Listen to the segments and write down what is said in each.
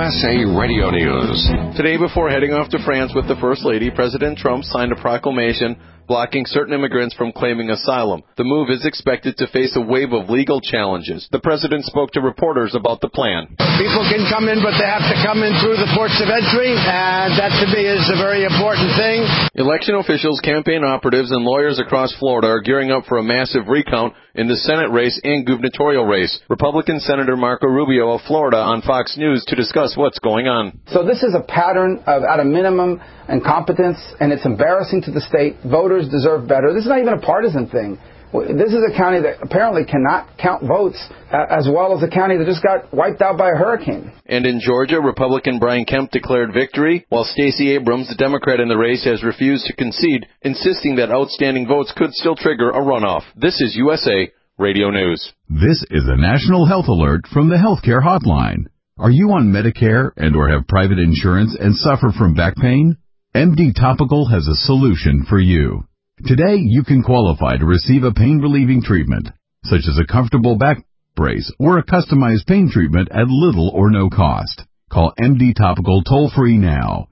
USA Radio News. Today, before heading off to France with the First Lady, President Trump signed a proclamation blocking certain immigrants from claiming asylum. The move is expected to face a wave of legal challenges. The president spoke to reporters about the plan. People can come in, but they have to come in through the ports of entry, and that to me is a very important thing. Election officials, campaign operatives, and lawyers across Florida are gearing up for a massive recount in the Senate race and gubernatorial race. Republican Senator Marco Rubio of Florida on Fox News to discuss what's going on. So this is a pattern of, at a minimum, incompetence, and it's embarrassing to the state. Voters deserve better. This is not even a partisan thing. This is a county that apparently cannot count votes as well as a county that just got wiped out by a hurricane. And in Georgia, Republican Brian Kemp declared victory, while Stacey Abrams, the Democrat in the race, has refused to concede, insisting that outstanding votes could still trigger a runoff. This is USA Radio News. This is a national health alert from the Healthcare Hotline. Are you on Medicare and or have private insurance and suffer from back pain? MD Topical has a solution for you. Today, you can qualify to receive a pain-relieving treatment, such as a comfortable back brace or a customized pain treatment at little or no cost. Call MD Topical toll-free now,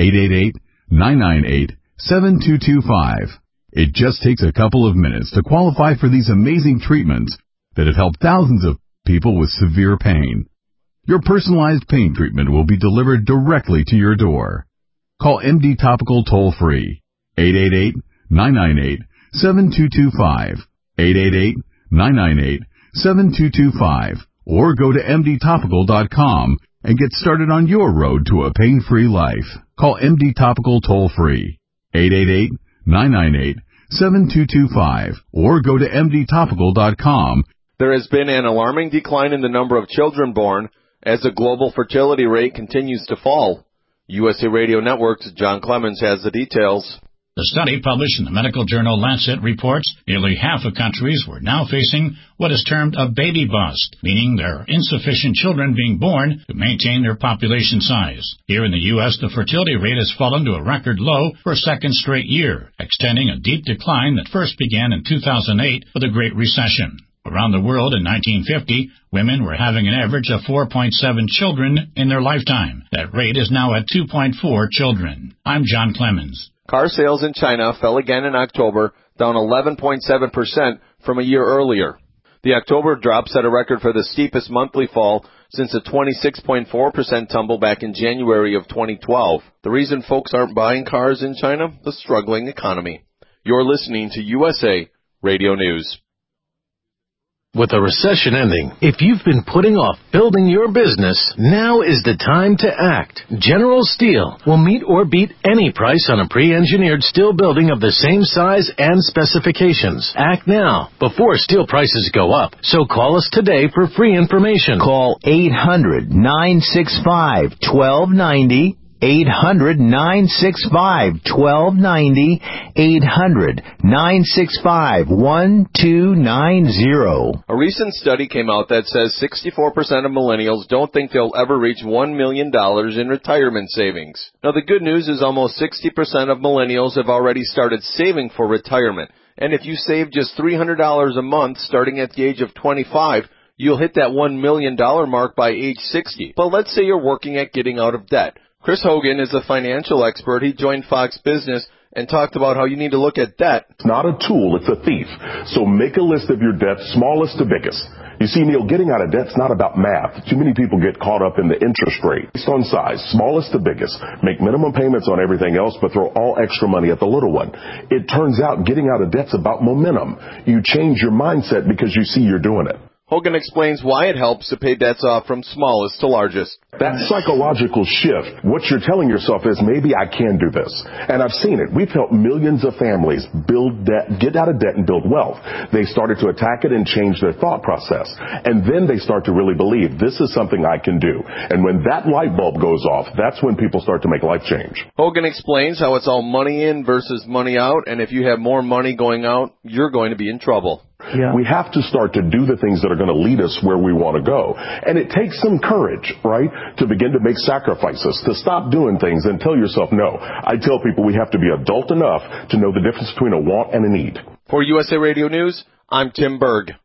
888-998-7225. It just takes a couple of minutes to qualify for these amazing treatments that have helped thousands of people with severe pain. Your personalized pain treatment will be delivered directly to your door. Call MD Topical toll-free, 888-998-7225, 888-998-7225, or go to mdtopical.com and get started on your road to a pain-free life. Call MD Topical toll-free, 888-998-7225, or go to mdtopical.com. There has been an alarming decline in the number of children born as the global fertility rate continues to fall. USA Radio Network's John Clemens has the details. The study published in the medical journal Lancet reports nearly half of countries were now facing what is termed a baby bust, meaning there are insufficient children being born to maintain their population size. Here in the U.S., the fertility rate has fallen to a record low for a second straight year, extending a deep decline that first began in 2008 with the Great Recession. Around the world in 1950, women were having an average of 4.7 children in their lifetime. That rate is now at 2.4 children. I'm John Clemens. Car sales in China fell again in October, down 11.7% from a year earlier. The October drop set a record for the steepest monthly fall since a 26.4% tumble back in January of 2012. The reason folks aren't buying cars in China? The struggling economy. You're listening to USA Radio News. With a recession ending, if you've been putting off building your business, now is the time to act. General Steel will meet or beat any price on a pre-engineered steel building of the same size and specifications. Act now, before steel prices go up. So call us today for free information. Call 800-965-1290. 800-965-1290, 800-965-1290. A recent study came out that says 64% of millennials don't think they'll ever reach $1 million in retirement savings. Now, the good news is almost 60% of millennials have already started saving for retirement. And if you save just $300 a month starting at the age of 25, you'll hit that $1 million mark by age 60. But let's say you're working at getting out of debt. Chris Hogan is a financial expert. He joined Fox Business and talked about how you need to look at debt. It's not a tool, it's a thief. So make a list of your debts, smallest to biggest. You see, Neil, getting out of debt's not about math. Too many people get caught up in the interest rate. Based on size, smallest to biggest. Make minimum payments on everything else, but throw all extra money at the little one. It turns out getting out of debt's about momentum. You change your mindset because you see you're doing it. Hogan explains why it helps to pay debts off from smallest to largest. That psychological shift, what you're telling yourself is, maybe I can do this. And I've seen it. We've helped millions of families build debt, get out of debt and build wealth. They started to attack it and change their thought process. And then they start to really believe this is something I can do. And when that light bulb goes off, that's when people start to make life change. Hogan explains how it's all money in versus money out. And if you have more money going out, you're going to be in trouble. Yeah. We have to start to do the things that are going to lead us where we want to go. And it takes some courage, right, to begin to make sacrifices, to stop doing things and tell yourself no. I tell people we have to be adult enough to know the difference between a want and a need. For USA Radio News, I'm Tim Berg.